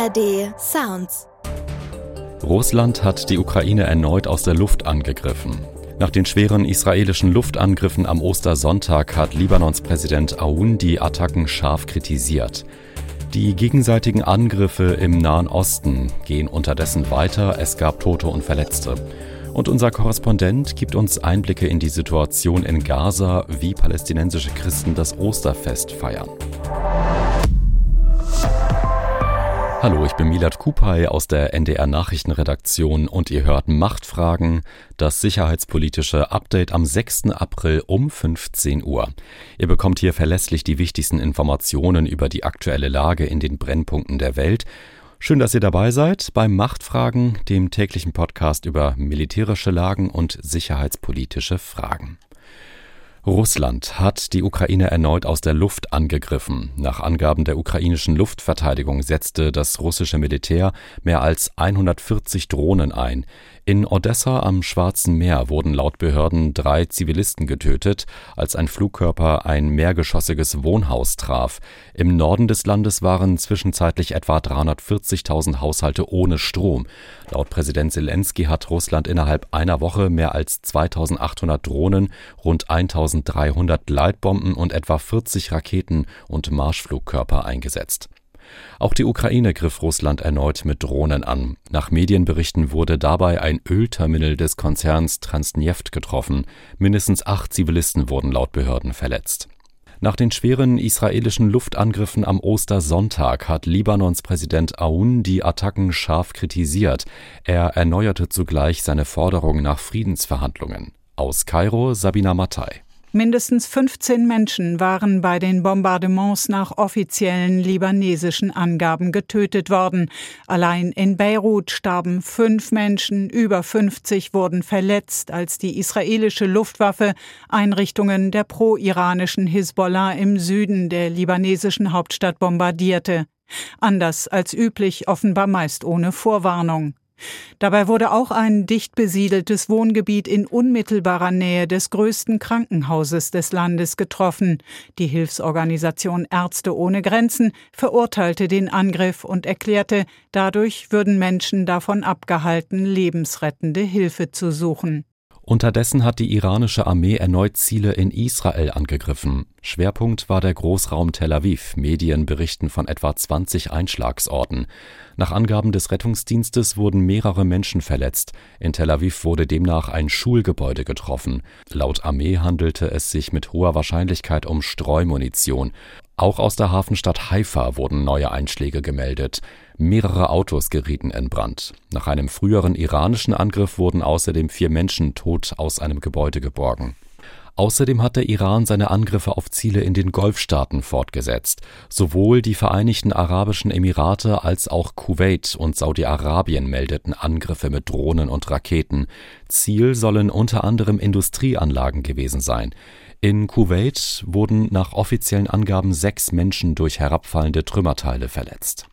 ARD Sounds. Russland hat die Ukraine erneut aus der Luft angegriffen. Nach den schweren israelischen Luftangriffen am Ostersonntag hat Libanons Präsident Aoun die Attacken scharf kritisiert. Die gegenseitigen Angriffe im Nahen Osten gehen unterdessen weiter, es gab Tote und Verletzte. Und unser Korrespondent gibt uns Einblicke in die Situation in Gaza, wie palästinensische Christen das Osterfest feiern. Hallo, ich bin Milad Kupay aus der NDR-Nachrichtenredaktion und ihr hört Machtfragen, das sicherheitspolitische Update am 6. April um 15 Uhr. Ihr bekommt hier verlässlich die wichtigsten Informationen über die aktuelle Lage in den Brennpunkten der Welt. Schön, dass ihr dabei seid beim Machtfragen, dem täglichen Podcast über militärische Lagen und sicherheitspolitische Fragen. Russland hat die Ukraine erneut aus der Luft angegriffen. Nach Angaben der ukrainischen Luftverteidigung setzte das russische Militär mehr als 140 Drohnen ein. In Odessa am Schwarzen Meer wurden laut Behörden 3 Zivilisten getötet, als ein Flugkörper ein mehrgeschossiges Wohnhaus traf. Im Norden des Landes waren zwischenzeitlich etwa 340.000 Haushalte ohne Strom. Laut Präsident Selenskyj hat Russland innerhalb einer Woche mehr als 2.800 Drohnen, rund 1.300 Gleitbomben und etwa 40 Raketen und Marschflugkörper eingesetzt. Auch die Ukraine griff Russland erneut mit Drohnen an. Nach Medienberichten wurde dabei ein Ölterminal des Konzerns Transneft getroffen. Mindestens 8 Zivilisten wurden laut Behörden verletzt. Nach den schweren israelischen Luftangriffen am Ostersonntag hat Libanons Präsident Aoun die Attacken scharf kritisiert. Er erneuerte zugleich seine Forderung nach Friedensverhandlungen. Aus Kairo Sabina Mattei. Mindestens 15 Menschen waren bei den Bombardements nach offiziellen libanesischen Angaben getötet worden. Allein in Beirut starben 5 Menschen, über 50 wurden verletzt, als die israelische Luftwaffe Einrichtungen der pro-iranischen Hisbollah im Süden der libanesischen Hauptstadt bombardierte. Anders als üblich, offenbar meist ohne Vorwarnung. Dabei wurde auch ein dicht besiedeltes Wohngebiet in unmittelbarer Nähe des größten Krankenhauses des Landes getroffen. Die Hilfsorganisation Ärzte ohne Grenzen verurteilte den Angriff und erklärte, dadurch würden Menschen davon abgehalten, lebensrettende Hilfe zu suchen. Unterdessen hat die iranische Armee erneut Ziele in Israel angegriffen. Schwerpunkt war der Großraum Tel Aviv. Medien berichten von etwa 20 Einschlagsorten. Nach Angaben des Rettungsdienstes wurden mehrere Menschen verletzt. In Tel Aviv wurde demnach ein Schulgebäude getroffen. Laut Armee handelte es sich mit hoher Wahrscheinlichkeit um Streumunition. Auch aus der Hafenstadt Haifa wurden neue Einschläge gemeldet. Mehrere Autos gerieten in Brand. Nach einem früheren iranischen Angriff wurden außerdem 4 Menschen tot aus einem Gebäude geborgen. Außerdem hat der Iran seine Angriffe auf Ziele in den Golfstaaten fortgesetzt. Sowohl die Vereinigten Arabischen Emirate als auch Kuwait und Saudi-Arabien meldeten Angriffe mit Drohnen und Raketen. Ziel sollen unter anderem Industrieanlagen gewesen sein. In Kuwait wurden nach offiziellen Angaben 6 Menschen durch herabfallende Trümmerteile verletzt.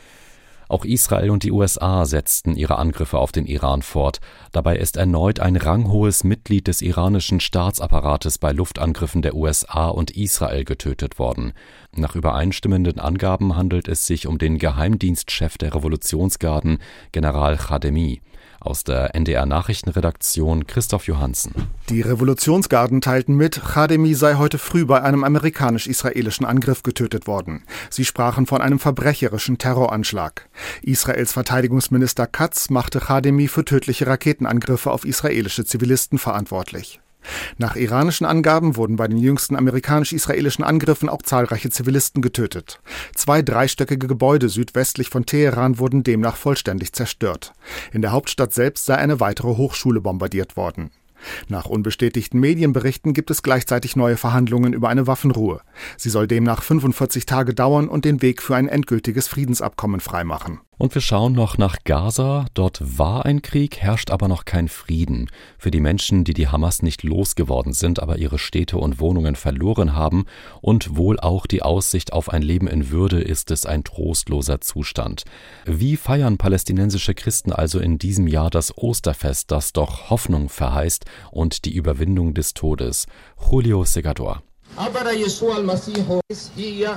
Auch Israel und die USA setzten ihre Angriffe auf den Iran fort. Dabei ist erneut ein ranghohes Mitglied des iranischen Staatsapparates bei Luftangriffen der USA und Israel getötet worden. Nach übereinstimmenden Angaben handelt es sich um den Geheimdienstchef der Revolutionsgarden, General Khademi. Aus der NDR-Nachrichtenredaktion Christoph Johansen. Die Revolutionsgarden teilten mit, Khademi sei heute früh bei einem amerikanisch-israelischen Angriff getötet worden. Sie sprachen von einem verbrecherischen Terroranschlag. Israels Verteidigungsminister Katz machte Khademi für tödliche Raketenangriffe auf israelische Zivilisten verantwortlich. Nach iranischen Angaben wurden bei den jüngsten amerikanisch-israelischen Angriffen auch zahlreiche Zivilisten getötet. 2 dreistöckige Gebäude südwestlich von Teheran wurden demnach vollständig zerstört. In der Hauptstadt selbst sei eine weitere Hochschule bombardiert worden. Nach unbestätigten Medienberichten gibt es gleichzeitig neue Verhandlungen über eine Waffenruhe. Sie soll demnach 45 Tage dauern und den Weg für ein endgültiges Friedensabkommen freimachen. Und wir schauen noch nach Gaza. Dort war ein Krieg, herrscht aber noch kein Frieden. Für die Menschen, die die Hamas nicht losgeworden sind, aber ihre Städte und Wohnungen verloren haben und wohl auch die Aussicht auf ein Leben in Würde, ist es ein trostloser Zustand. Wie feiern palästinensische Christen also in diesem Jahr das Osterfest, das doch Hoffnung verheißt und die Überwindung des Todes? Julio Segador.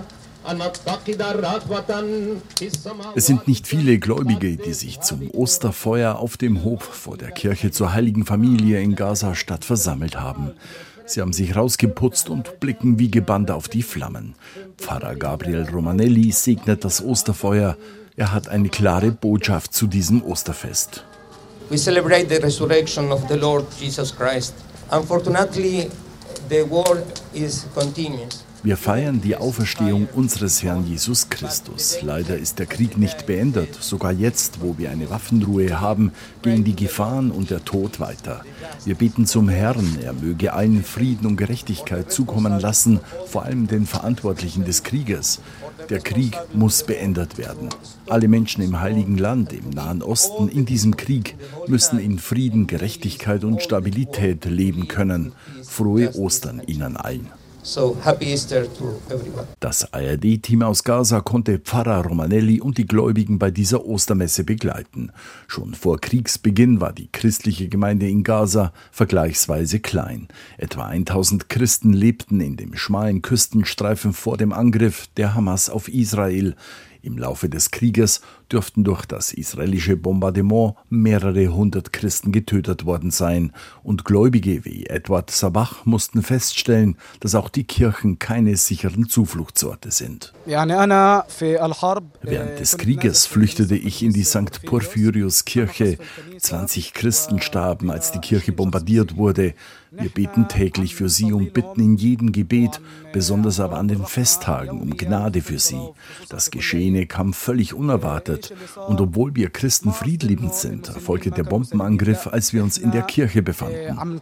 Es sind nicht viele Gläubige, die sich zum Osterfeuer auf dem Hof vor der Kirche zur Heiligen Familie in Gaza-Stadt versammelt haben. Sie haben sich rausgeputzt und blicken wie gebannt auf die Flammen. Pfarrer Gabriel Romanelli segnet das Osterfeuer. Er hat eine klare Botschaft zu diesem Osterfest. We celebrate the resurrection of the Lord Jesus Christ. Unfortunately, the war is continuous. Wir feiern die Auferstehung unseres Herrn Jesus Christus. Leider ist der Krieg nicht beendet. Sogar jetzt, wo wir eine Waffenruhe haben, gehen die Gefahren und der Tod weiter. Wir beten zum Herrn, er möge allen Frieden und Gerechtigkeit zukommen lassen, vor allem den Verantwortlichen des Krieges. Der Krieg muss beendet werden. Alle Menschen im Heiligen Land, im Nahen Osten, in diesem Krieg, müssen in Frieden, Gerechtigkeit und Stabilität leben können. Frohe Ostern Ihnen allen. So, happy Easter to everyone. Das ARD-Team aus Gaza konnte Pfarrer Romanelli und die Gläubigen bei dieser Ostermesse begleiten. Schon vor Kriegsbeginn war die christliche Gemeinde in Gaza vergleichsweise klein. Etwa 1000 Christen lebten in dem schmalen Küstenstreifen vor dem Angriff der Hamas auf Israel. Im Laufe des Krieges dürften durch das israelische Bombardement mehrere hundert Christen getötet worden sein. Und Gläubige wie Edward Sabach mussten feststellen, dass auch die Kirchen keine sicheren Zufluchtsorte sind. Während des Krieges flüchtete ich in die St. Porphyrius-Kirche. 20 Christen starben, als die Kirche bombardiert wurde. Wir beten täglich für sie und bitten in jedem Gebet, besonders aber an den Festtagen, um Gnade für sie. Das Geschehene kam völlig unerwartet. Und obwohl wir Christen friedliebend sind, erfolgte der Bombenangriff, als wir uns in der Kirche befanden.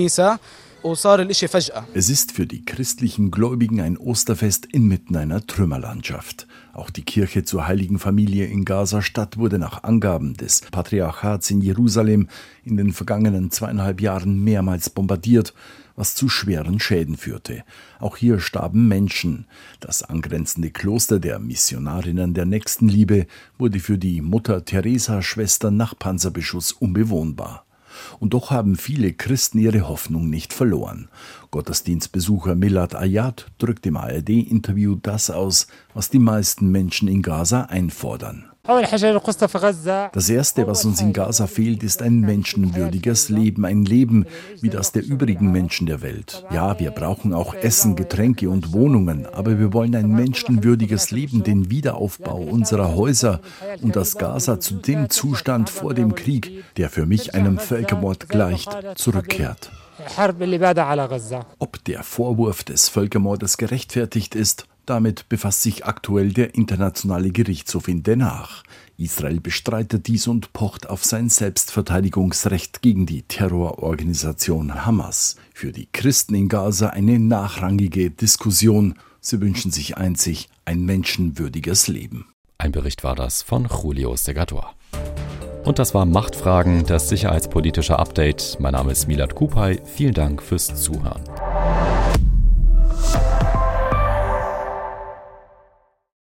Es ist für die christlichen Gläubigen ein Osterfest inmitten einer Trümmerlandschaft. Auch die Kirche zur Heiligen Familie in Gaza-Stadt wurde nach Angaben des Patriarchats in Jerusalem in den vergangenen 2,5 Jahren mehrmals bombardiert, was zu schweren Schäden führte. Auch hier starben Menschen. Das angrenzende Kloster der Missionarinnen der Nächstenliebe wurde für die Mutter-Teresa-Schwestern nach Panzerbeschuss unbewohnbar. Und doch haben viele Christen ihre Hoffnung nicht verloren. Gottesdienstbesucher Milad Ayad drückt im ARD-Interview das aus, was die meisten Menschen in Gaza einfordern. Das Erste, was uns in Gaza fehlt, ist ein menschenwürdiges Leben, ein Leben wie das der übrigen Menschen der Welt. Ja, wir brauchen auch Essen, Getränke und Wohnungen, aber wir wollen ein menschenwürdiges Leben, den Wiederaufbau unserer Häuser und das Gaza zu dem Zustand vor dem Krieg, der für mich einem Völkermord gleicht, zurückkehrt. Ob der Vorwurf des Völkermordes gerechtfertigt ist, damit befasst sich aktuell der Internationale Gerichtshof in Den Haag. Israel bestreitet dies und pocht auf sein Selbstverteidigungsrecht gegen die Terrororganisation Hamas. Für die Christen in Gaza eine nachrangige Diskussion. Sie wünschen sich einzig ein menschenwürdiges Leben. Ein Bericht war das von Julio Segador. Und das war Machtfragen, das sicherheitspolitische Update. Mein Name ist Milad Kupay. Vielen Dank fürs Zuhören.